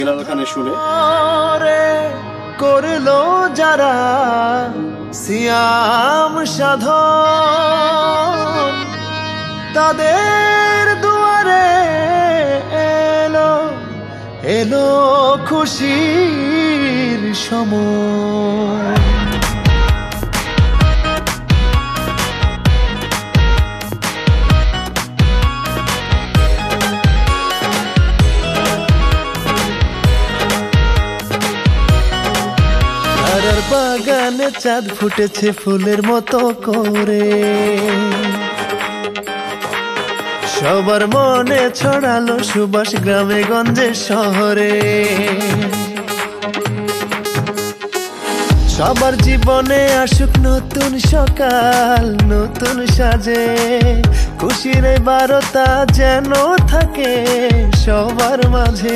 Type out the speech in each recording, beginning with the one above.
ওখানে শুনে করলো যারা সিয়াম সাধন, তাদের দুয়ারে এলো এলো খুশির সময়। বাগানে চাঁদ ফুটেছে ফুলের মতো করে, সবার মনে ছড়ালো সুবাস গ্রামে গঞ্জে শহরে। সবার জীবনে আসুক নতুন সকাল নতুন সাজে, খুশির এই বারতা যেন থাকে সবার মাঝে।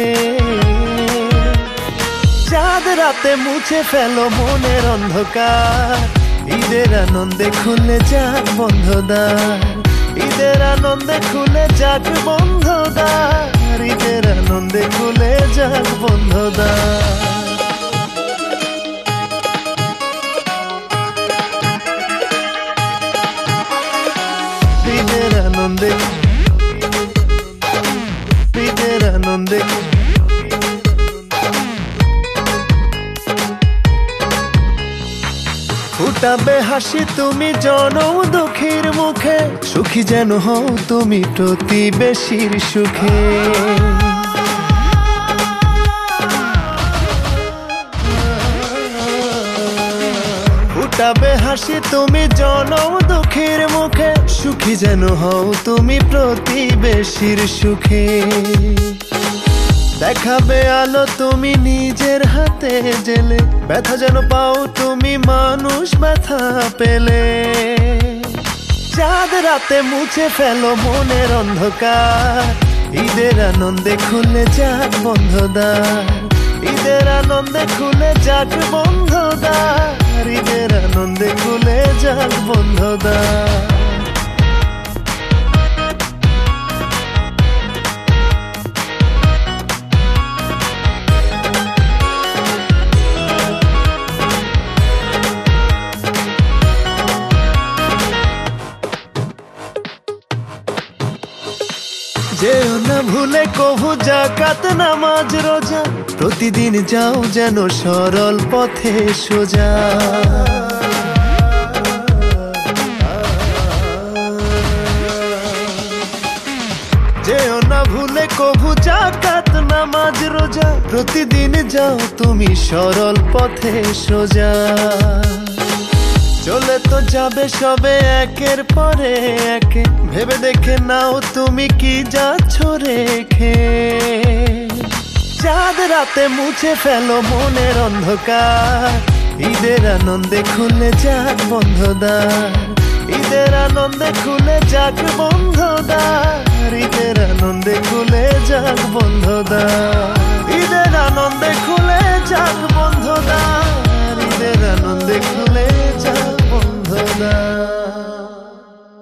চাঁদ রাতে মুছে ফেলো মনের অন্ধকার, ঈদের আনন্দে খুলে যাক বন্ধ দ্বার, ঈদের আনন্দে খুলে যাক বন্ধ দ্বার, ঈদের আনন্দে খুলে যাক বন্ধ দ্বার। ঈদের আনন্দে ঈদের আনন্দে ফুটাবে হাসি তুমি জনম দুঃখীর মুখে, সুখী যেন হও তুমি প্রতিবেশীর সুখে। ফুটাবে হাসি তুমি জনম দুঃখীর মুখে, সুখী যেন হও তুমি প্রতিবেশীর সুখে। দেখাবে আলো তুমি নিজের হাতে জেলে, ব্যথা যেন পাও তুমি মানুষ ব্যথা পেলে। চাঁদ রাতে মুছে ফেলো মনের অন্ধকার, ঈদের আনন্দে খুলে যাক বন্ধ দ্বার, ঈদের আনন্দে খুলে যাক বন্ধ দ্বার, ঈদের আনন্দে খুলে যাক বন্ধ দ্বার। যেও না ভুলে কভু যাকাত নামাজ রোজা, প্রতিদিন যাও যেন সরল পথে সোজা। যেও না ভুলে কভু যাকাত নামাজ রোজা, প্রতিদিন যাও তুমি সরল পথে সোজা। চলে তো যাবে সবে একের পরে একে, ভেবে দেখে নাও তুমি কি যাচ্ছ রেখে। চাঁদ রাতে মুছে ফেলো মনের অন্ধকার, ঈদের আনন্দে খুলে যাক বন্ধ দ্বার, ঈদের আনন্দে খুলে যাক বন্ধ দ্বার, ঈদের আনন্দে খুলে যাক বন্ধ দ্বার।